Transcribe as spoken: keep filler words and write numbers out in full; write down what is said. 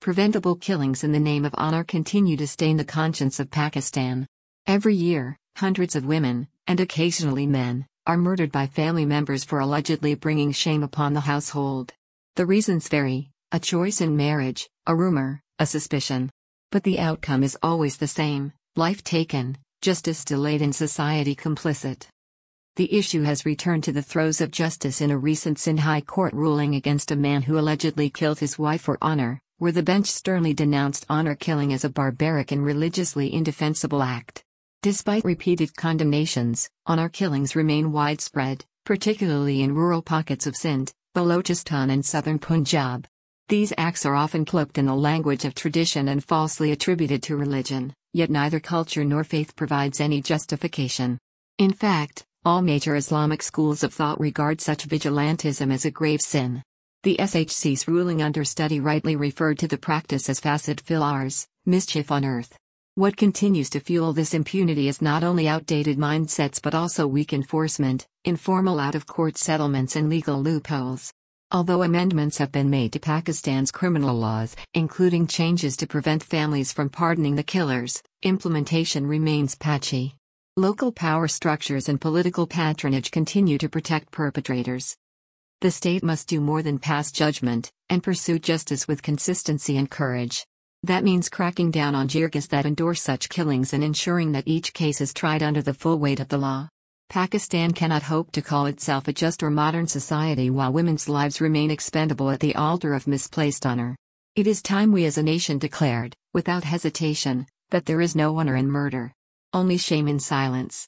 Preventable killings in the name of honor continue to stain the conscience of Pakistan. Every year, hundreds of women, and occasionally men, are murdered by family members for allegedly bringing shame upon the household. The reasons vary: a choice in marriage, a rumor, a suspicion. But the outcome is always the same: life taken, justice delayed, and society complicit. The issue has returned to the throes of justice in a recent Sindh High Court ruling against a man who allegedly killed his wife for honor, where the bench sternly denounced honor killing as a barbaric and religiously indefensible act. Despite repeated condemnations, honor killings remain widespread, particularly in rural pockets of Sindh, Balochistan, and southern Punjab. These acts are often cloaked in the language of tradition and falsely attributed to religion, yet neither culture nor faith provides any justification. In fact, all major Islamic schools of thought regard such vigilantism as a grave sin. The S H C's ruling understudy rightly referred to the practice as Fasad fil Ars, mischief on earth. What continues to fuel this impunity is not only outdated mindsets but also weak enforcement, informal out-of-court settlements, and legal loopholes. Although amendments have been made to Pakistan's criminal laws, including changes to prevent families from pardoning the killers, implementation remains patchy. Local power structures and political patronage continue to protect perpetrators. The state must do more than pass judgment, and pursue justice with consistency and courage. That means cracking down on jirgas that endorse such killings and ensuring that each case is tried under the full weight of the law. Pakistan cannot hope to call itself a just or modern society while women's lives remain expendable at the altar of misplaced honor. It is time we as a nation declared, without hesitation, that there is no honor in murder. Only shame in silence.